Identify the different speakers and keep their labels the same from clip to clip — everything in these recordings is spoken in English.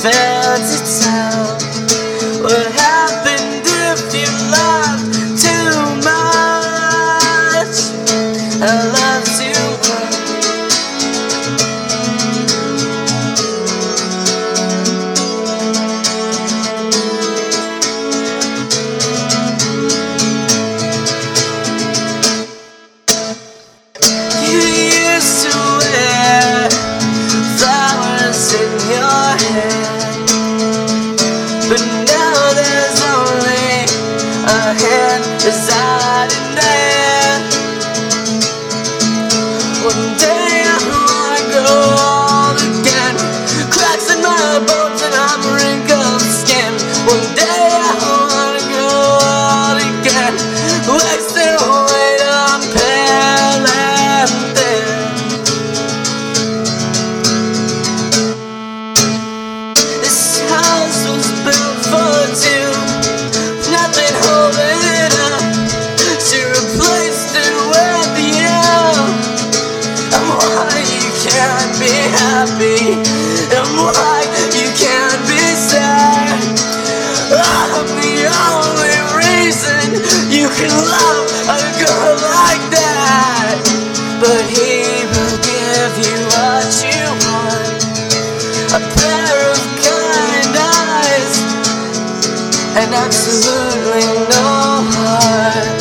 Speaker 1: failed to tell what happened if you loved too much. I love too much. You used to wear flowers in your hair, but now there's only a hand residing there. One day I wanna go all again, cracks in my bones and I'm wrinkled skin. One day I wanna go all again, wasting away till I'm pale and thin. This house was built for two, nothing holding it up. She replaced it with you. And why you can't be happy, and why you can't be sad. I'm the only reason you can love a girl like that. But he will give you what you want, a pair of kind eyes and absolutely no heart.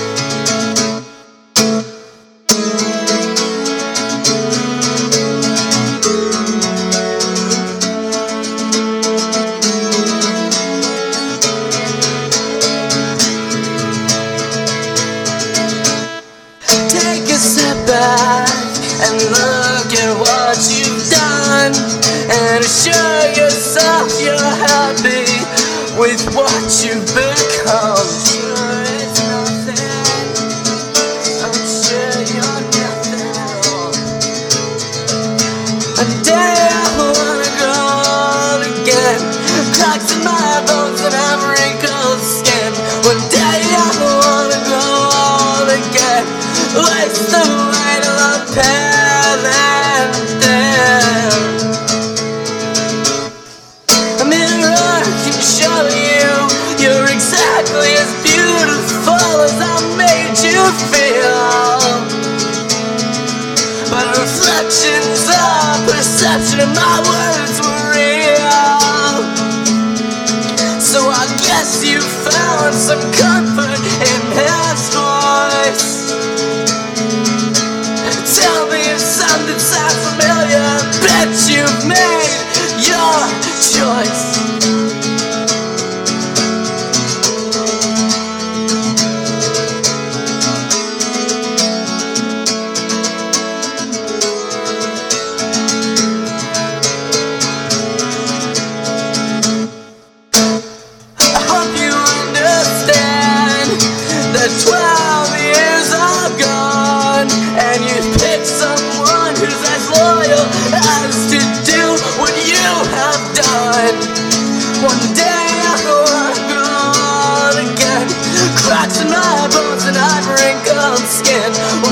Speaker 1: Take a step back and look at what you've done, and assure yourself you're happy with what you've become. Sure it's nothing, I'm sure you're nothing at all. One day I wanna go all again, cracks in my bones and I'm wrinkled skin. One day I wanna go all again, waste the weight of a pale and thin. A mirror can show you you're exactly as beautiful as I made you feel, but reflections of perception of my words were real. So I guess you found some comfort in his voice. Tell me if something sounds familiar. Bet you've made your choice. I hope you understand that 12 years are gone, and you've picked someone who's as loyal as to do what you have done. One day I wanna go all again, cracks in my bones and I've wrinkled skin.